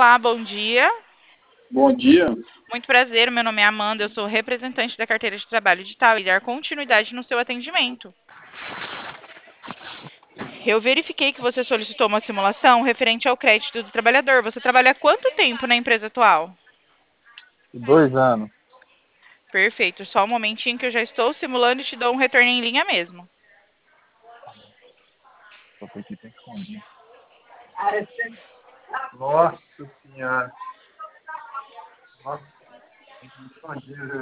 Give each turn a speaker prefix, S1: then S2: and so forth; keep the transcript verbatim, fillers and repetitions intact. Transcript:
S1: Olá, bom dia.
S2: Bom dia.
S1: Muito prazer, meu nome é Amanda, eu sou representante da carteira de trabalho digital e dar continuidade no seu atendimento. Eu verifiquei que você solicitou uma simulação referente ao crédito do trabalhador. Você trabalha há quanto tempo na empresa atual?
S2: Dois anos.
S1: Perfeito, só um momentinho que eu já estou simulando e te dou um retorno em linha mesmo.
S2: Só foi aqui, tem que esconder. Nossa senhora. Nossa, tem que me esconder.